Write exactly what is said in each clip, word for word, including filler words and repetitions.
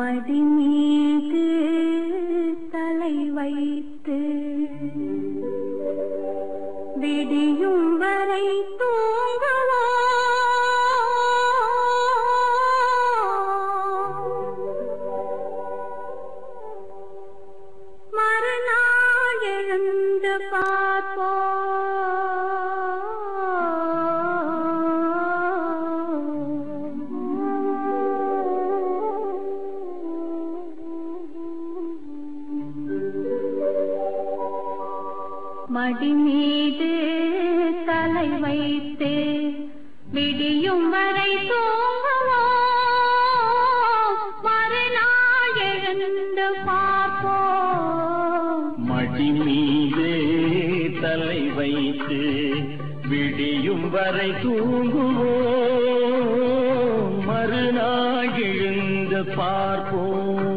மடி மீது தலை வைத்து விடியும் வரை தூங்குவோம். மறுநாள் எழுந்து பார்ப்போம். மடி மீது தலை வைத்து விடியும் வரை தூங்குவோம். மறுநாள் எழுந்து பார்ப்போம். மடி மீது தலை வைத்து விடியும் வரை தூங்குவோம். மறுநாள் எழுந்து பார்ப்போம்.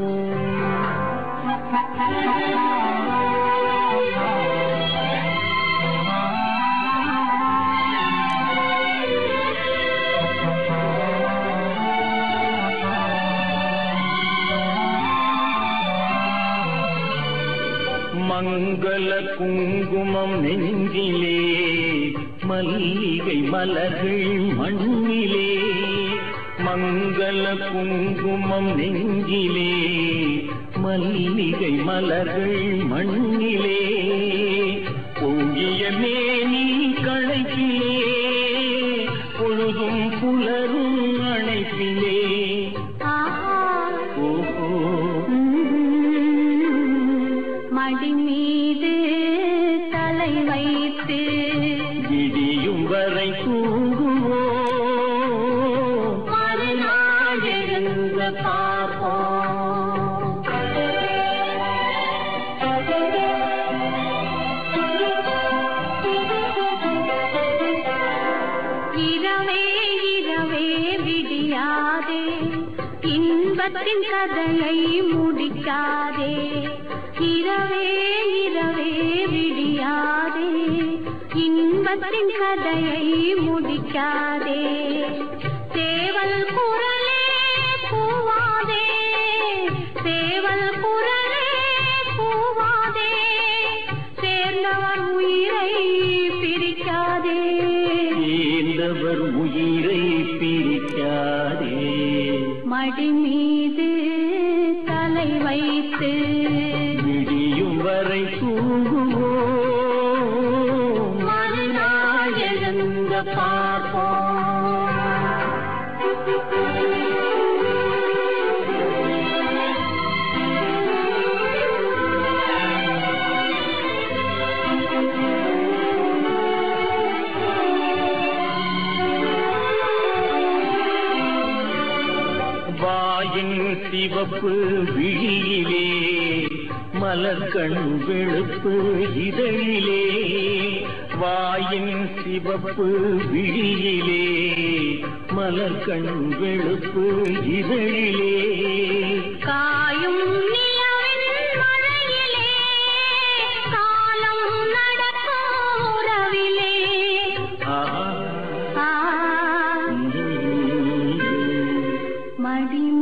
மங்கள குங்குமம் நெஞ்சிலே, மல்லிகை மலர்கள் மண்ணிலே. மங்கள குங்குமம் நெஞ்சிலே, மல்லிகை மலர்கள் மண்ணிலே. பொங்கிய மேனி களைப்பிலே, பொழுதும் புலரும் அணைப்பிலே. ஓஹோ, மடி மீது தலை வைத்து விடியும் வரை தூங்குவோம். மறுநாள் எழுந்து பார்ப்போம். இரவே இரவே விடியாதே, இன்பத்தின் கதையை முடிக்காதே. இரவே இரவே விடியாதே, இன்பத்தின் கதையை முடிக்காதே. சேவல் குரலே கூவாதே, சேவல் குரலே கூவாதே. சேர்ந்தவர் உயிரை பிரிக்காதே, சேர்ந்தவர் உயிரை பிரிக்காதே. மடி மீது தலை வைத்து விடியும் வரை தூங்குவோம். மறுநாள் எழுந்து பார்ப்போம். வாயின் சிவப்பு விழியிலே, மலர்கண் வெளுப்பு இதழிலே. வாயின் சிவப்பு விழியிலே, மலர்கண் வெளுப்பு இதழிலே. காயும் நிலவின் மழையிலே, காலம் நடக்கும் உறவிலே. ஆஹா, மடி